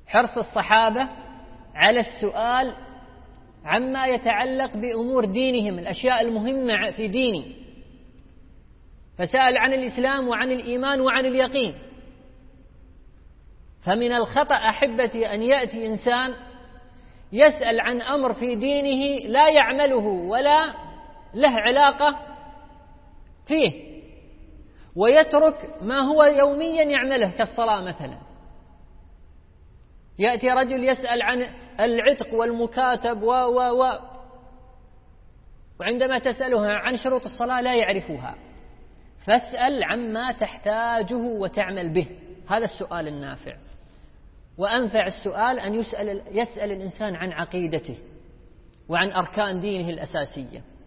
حرص الصحابة على السؤال عما يتعلق بأمور دينهم، الأشياء المهمة في دينه، فسأل عن الإسلام وعن الإيمان وعن اليقين. فمن الخطأ أحبتي أن يأتي إنسان يسأل عن أمر في دينه لا يعمله ولا له علاقة فيه، ويترك ما هو يوميا يعمله كالصلاة مثلا. يأتي رجل يسأل عن العتق والمكاتب وعندما تسألها عن شروط الصلاة لا يعرفها. فاسأل عما تحتاجه وتعمل به، هذا السؤال النافع. وأنفع السؤال أن يسأل الإنسان عن عقيدته وعن أركان دينه الأساسية.